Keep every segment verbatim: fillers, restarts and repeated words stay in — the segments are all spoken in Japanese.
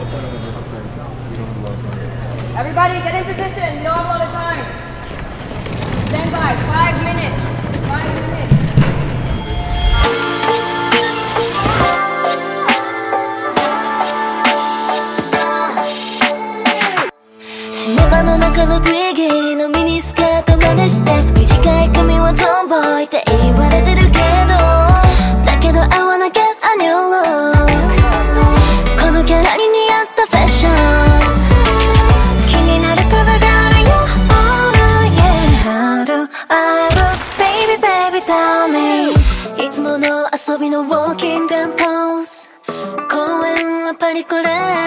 Everybody get in position. You don't have a lot of time. Stand by. Five minutes. Five minutes. シネマの中のトゥイギーのミニスカート真似して短い髪はトンボイって言われてるけどだけど I wanna get a new look このキャラに似合ったファッション気になるカバーがあるよ Oh no yeah How do I look Baby baby tell me いつもの遊びのウォーキングポーズ公園はパリコレ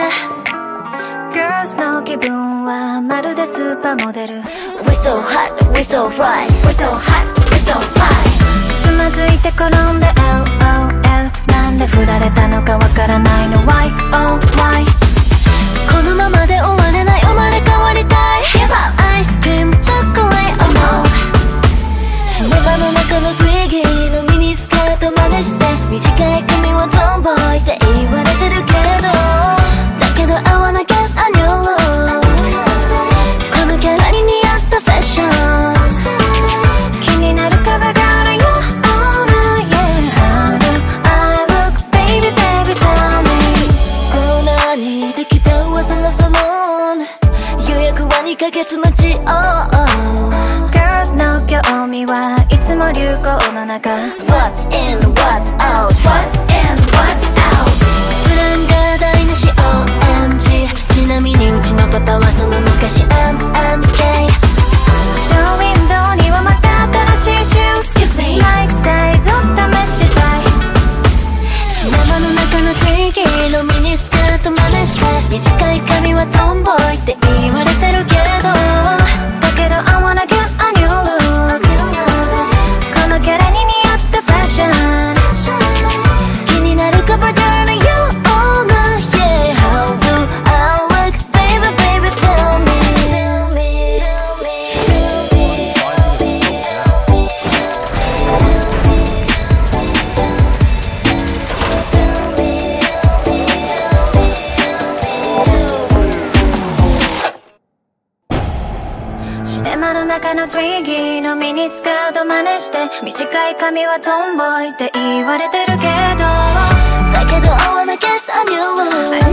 Girls の気分はまるでスーパーモデル We're so hot, we're so fly We're so hot, we're so fly つまずいて転んで エルオーエル なんで振られたのかわからないの ワイオーワイ このままで終われない生まれ変わりたい Give up ice cream, chocolate or more シネマの中のトゥイギーのミニスカート真似して短い髪はトンボイって言われてるけどだけど I wanna get a new look このキャラに似合ったファッション気になるカバーがあるよ Oh no yeah How do I look Baby baby tell me コーナーにできた噂のサロン予約はにかげつ待ち Oh oh Girls の興味はいつも流行の中 What's in what's out What's in what's out プランが台無し オーエムジー ちなみにうちのパパはその昔 エムエムケー ショーウィンドウにはまた新しいシューズ Excuse me マイサイズを試したいシネマの中のトゥイギーのミニスカート真似して短い髪はトンボイって言われてるけどだけど I wanna get a new look このキャラに似合ったファッション気になるカバーがあるよ Oh no yeah How do I look Baby baby tell me シネマの中のトゥイギーのミニスカート真似して短い髪はトンボイって言われてるけどだけど I wanna get a new look